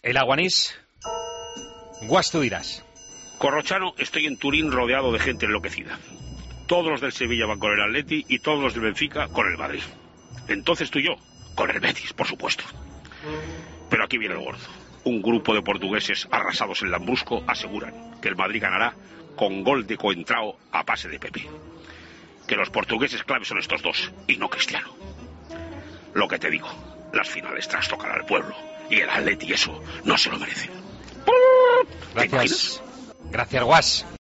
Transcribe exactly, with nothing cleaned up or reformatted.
El Aguanís. Guas, tú dirás. Corrochano, estoy en Turín rodeado de gente enloquecida. Todos los del Sevilla van con el Atleti y todos los del Benfica con el Madrid. Entonces tú y yo, con el Betis, por supuesto. Pero aquí viene el gordo. Un grupo de portugueses arrasados en Lambrusco aseguran que el Madrid ganará con gol de Coentrao a pase de Pepe. Que los portugueses claves son estos dos, y no Cristiano. Lo que te digo, las finales trastocan al pueblo, y el Atleti eso no se lo merece. Gracias. Gracias, Guas.